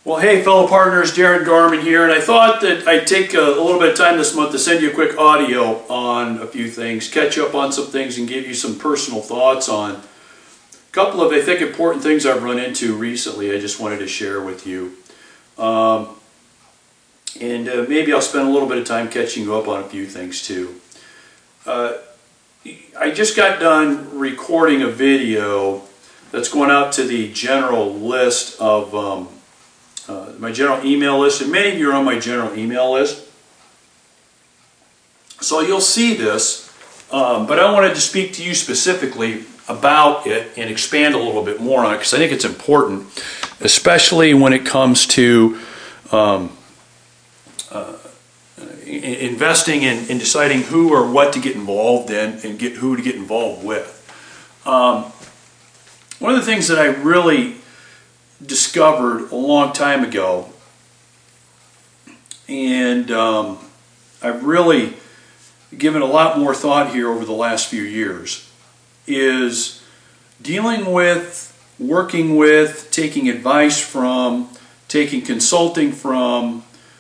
Well, hey, fellow partners, Darren Garman here, and I thought that I'd take a little bit of time this month to send you a quick audio on a few things, catch up on some things, and give you some personal thoughts on a couple of, I think, important things I've run into recently I just wanted to share with you. Maybe I'll spend a little bit of time catching you up on a few things too. I just got done recording a video that's going out to the general list of my general email list, and many of you are on my general email list. So you'll see this, but I wanted to speak to you specifically about it and expand a little bit more on it because I think it's important, especially when it comes to investing and deciding who or what to get involved in and who to get involved with. One of the things that I really discovered a long time ago, and I've really given a lot more thought here over the last few years, is dealing with, working with, taking advice from, taking consulting from,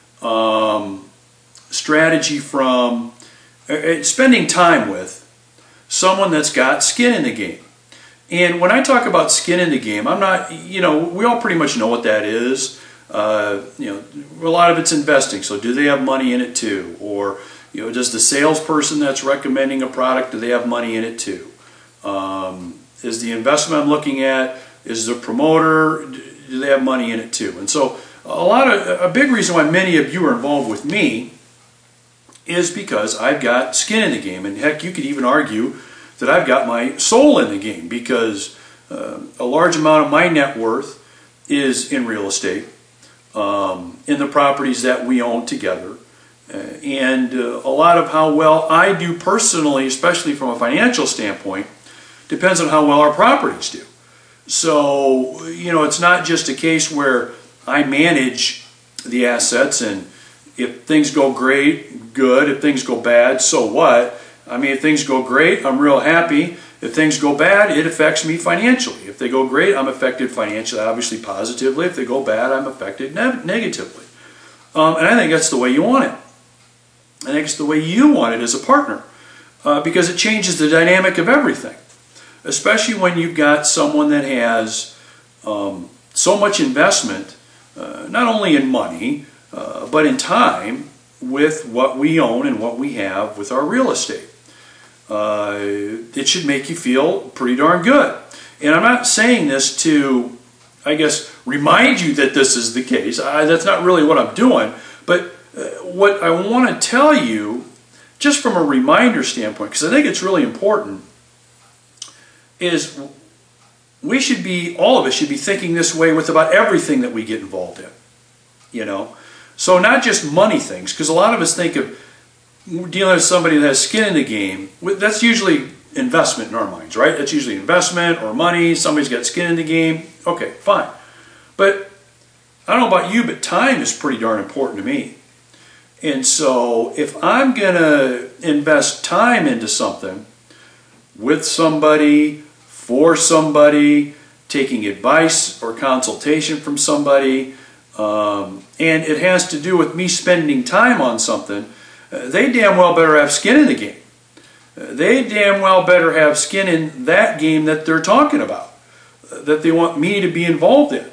strategy from, spending time with someone that's got skin in the game. And when I talk about skin in the game, I'm not, we all pretty much know what that is. A lot of it's investing. So do they have money in it too? Or, does the salesperson that's recommending a product, do they have money in it too? Is the investment I'm looking at, is the promoter, do they have money in it too? And so a big reason why many of you are involved with me is because I've got skin in the game. And heck, you could even argue that I've got my soul in the game, because a large amount of my net worth is in real estate, in the properties that we own together, and a lot of how well I do personally, especially from a financial standpoint, depends on how well our properties do. So, it's not just a case where I manage the assets, and if things go great, good. If things go bad, so what? I mean, if things go great, I'm real happy. If things go bad, it affects me financially. If they go great, I'm affected financially, obviously positively. If they go bad, I'm affected negatively. And I think that's the way you want it. I think it's the way you want it as a partner, because it changes the dynamic of everything, especially when you've got someone that has so much investment, not only in money, but in time with what we own and what we have with our real estate. It should make you feel pretty darn good. And I'm not saying this to, I guess, remind you that this is the case. That's not really what I'm doing. But what I want to tell you, just from a reminder standpoint, because I think it's really important, is we should be, all of us should be thinking this way with about everything that we get involved in. So not just money things, because a lot of us think of dealing with somebody that has skin in the game. That's usually investment in our minds, right? That's usually investment or money. Somebody's got skin in the game. Okay, fine. But I don't know about you, but time is pretty darn important to me. And so if I'm going to invest time into something, with somebody, for somebody, taking advice or consultation from somebody, and it has to do with me spending time on something, they damn well better have skin in the game. They damn well better have skin in that game that they're talking about, that they want me to be involved in.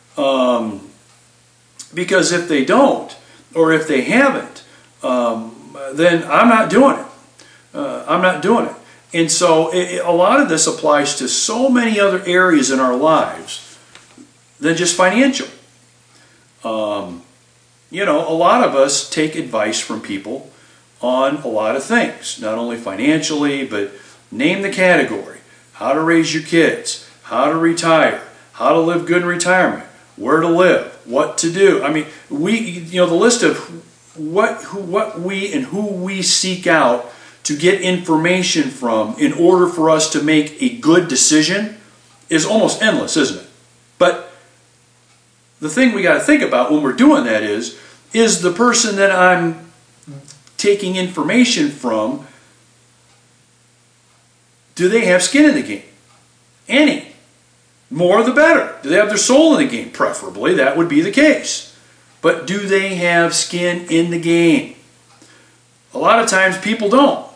Because if they don't, or if they haven't, then I'm not doing it. I'm not doing it. And so a lot of this applies to so many other areas in our lives than just financial. A lot of us take advice from people on a lot of things, not only financially, but name the category, how to raise your kids, how to retire, how to live good in retirement, where to live, what to do. I mean, the list of what we seek out to get information from in order for us to make a good decision is almost endless, isn't it? But the thing we got to think about when we're doing that is the person that I'm taking information from, do they have skin in the game? Any. More the better. Do they have their soul in the game? Preferably, that would be the case. But do they have skin in the game? A lot of times people don't.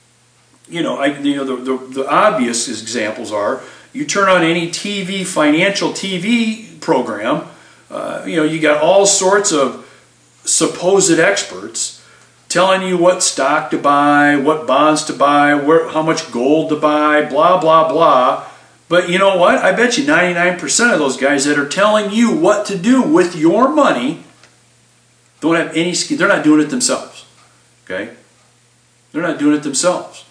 The obvious examples are, you turn on any financial TV program, you got all sorts of supposed experts telling you what stock to buy, what bonds to buy, how much gold to buy, blah, blah, blah. But you know what? I bet you 99% of those guys that are telling you what to do with your money don't have any skin. They're not doing it themselves. Okay? They're not doing it themselves.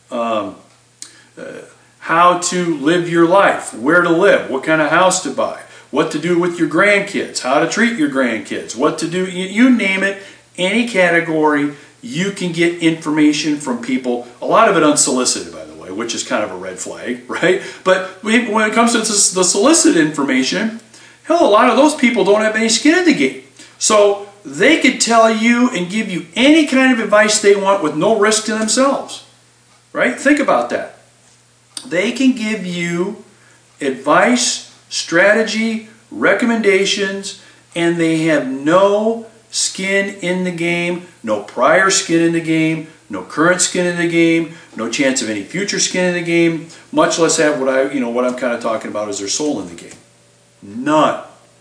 How to live your life, where to live, what kind of house to buy, what to do with your grandkids, how to treat your grandkids, what to do, you name it, any category, you can get information from people, a lot of it unsolicited, by the way, which is kind of a red flag, right? But when it comes to the solicited information, hell, a lot of those people don't have any skin in the game. So they could tell you and give you any kind of advice they want with no risk to themselves, right? Think about that. They can give you advice, strategy, recommendations, and they have no skin in the game, no prior skin in the game, no current skin in the game, no chance of any future skin in the game, much less have what I'm kind of talking about is their soul in the game. None.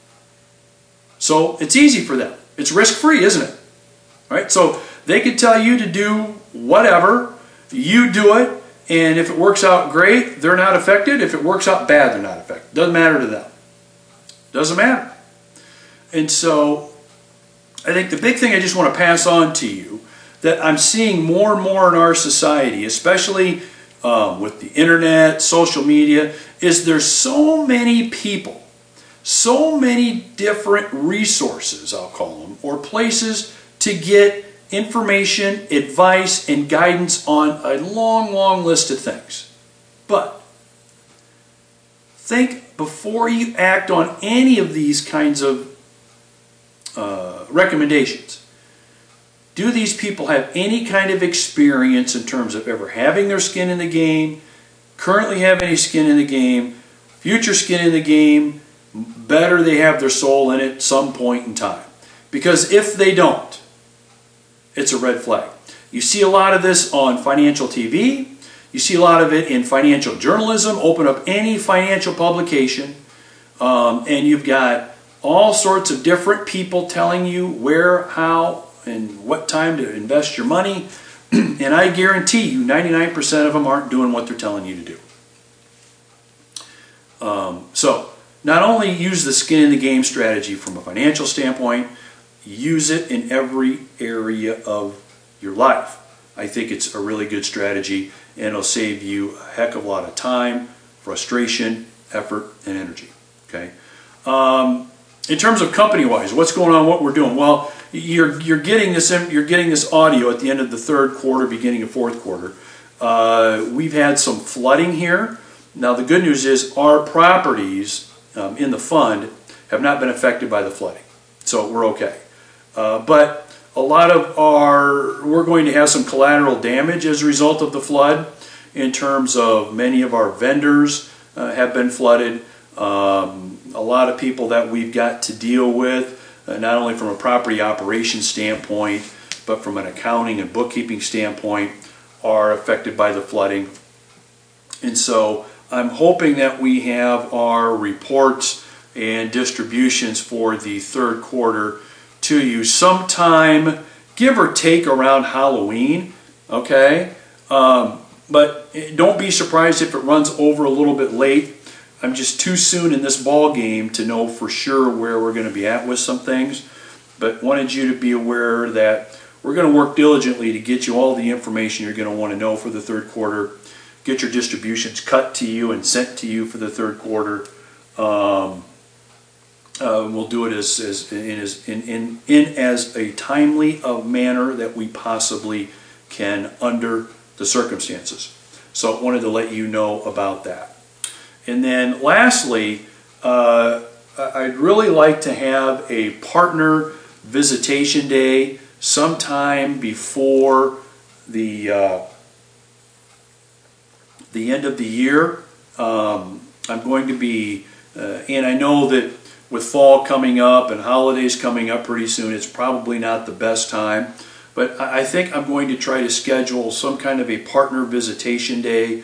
So it's easy for them. It's risk-free, isn't it? Right? So they could tell you to do whatever, you do it, and if it works out great, they're not affected. If it works out bad, they're not affected. Doesn't matter to them. Doesn't matter. And so I think the big thing I just want to pass on to you that I'm seeing more and more in our society, especially with the internet, social media, is there's so many people, so many different resources, I'll call them, or places to get information, advice, and guidance on a long, long list of things. But think before you act on any of these kinds of recommendations. Do these people have any kind of experience in terms of ever having their skin in the game, currently have any skin in the game, future skin in the game, better they have their soul in it some point in time? Because if they don't, it's a red flag. You see a lot of this on financial TV. You see a lot of it in financial journalism. Open up any financial publication and you've got all sorts of different people telling you where, how, and what time to invest your money. And I guarantee you 99% of them aren't doing what they're telling you to do. So not only use the skin in the game strategy from a financial standpoint, use it in every area of your life. I think it's a really good strategy, and it'll save you a heck of a lot of time, frustration, effort, and energy. Okay. In terms of company-wise, what's going on? What we're doing? Well, you're getting this audio at the end of the third quarter, beginning of fourth quarter. We've had some flooding here. Now, the good news is our properties in the fund have not been affected by the flooding, so we're okay. But a lot of we're going to have some collateral damage as a result of the flood in terms of many of our vendors have been flooded. A lot of people that we've got to deal with, not only from a property operations standpoint, but from an accounting and bookkeeping standpoint, are affected by the flooding. And so I'm hoping that we have our reports and distributions for the third quarter to you sometime, give or take, around Halloween, okay? But don't be surprised if it runs over a little bit late. I'm just too soon in this ball game to know for sure where we're going to be at with some things, but wanted you to be aware that we're going to work diligently to get you all the information you're going to want to know for the third quarter, get your distributions cut to you and sent to you for the third quarter. We'll do it in as a timely of manner that we possibly can under the circumstances. So I wanted to let you know about that. And then lastly, I'd really like to have a partner visitation day sometime before the end of the year. I'm going to be And I know that with fall coming up and holidays coming up pretty soon, it's probably not the best time. But I think I'm going to try to schedule some kind of a partner visitation day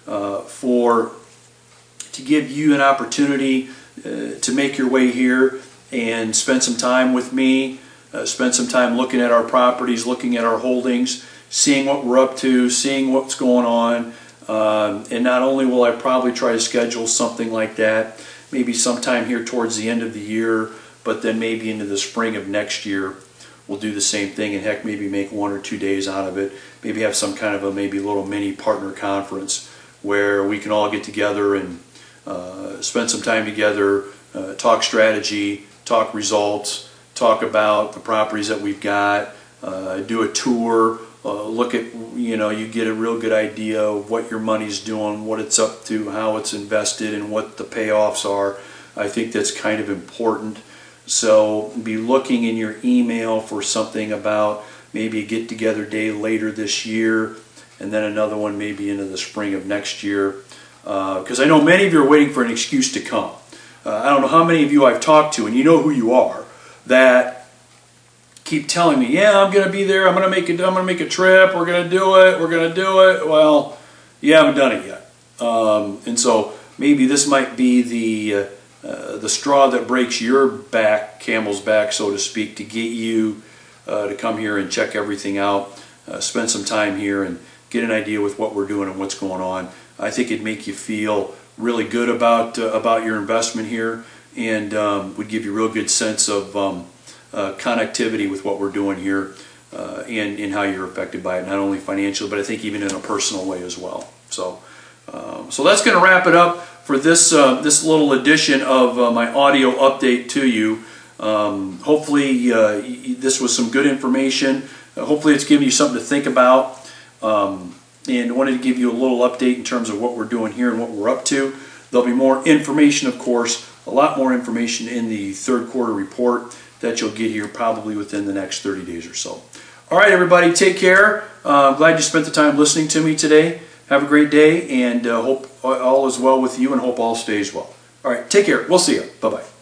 to give you an opportunity to make your way here and spend some time with me, spend some time looking at our properties, looking at our holdings, seeing what we're up to, seeing what's going on. And not only will I probably try to schedule something like that, maybe sometime here towards the end of the year, but then maybe into the spring of next year, we'll do the same thing, and heck, maybe make 1 or 2 days out of it. Maybe have some kind of a maybe little mini partner conference where we can all get together and spend some time together, talk strategy, talk results, talk about the properties that we've got, do a tour, look at, you get a real good idea of what your money's doing, what it's up to, how it's invested, and what the payoffs are. I think that's kind of important. So be looking in your email for something about maybe a get-together day later this year, and then another one maybe into the spring of next year. Because I know many of you are waiting for an excuse to come. I don't know how many of you I've talked to, and you know who you are, that keep telling me, yeah, I'm going to be there, I'm going to make a trip, we're going to do it. Well, you haven't done it yet. And so maybe this might be the straw that breaks your back, camel's back, so to speak, to get you to come here and check everything out, spend some time here and get an idea with what we're doing and what's going on. I think it'd make you feel really good about your investment here, and would give you a real good sense of connectivity with what we're doing here, and how you're affected by it, not only financially, but I think even in a personal way as well. So that's going to wrap it up for this little edition of my audio update to you. Hopefully this was some good information. Hopefully it's giving you something to think about. And wanted to give you a little update in terms of what we're doing here and what we're up to. There'll be more information, of course, a lot more information in the third quarter report that you'll get here probably within the next 30 days or so. All right, everybody, take care. I'm glad you spent the time listening to me today. Have a great day, and hope all is well with you, and hope all stays well. All right, take care. We'll see you. Bye-bye.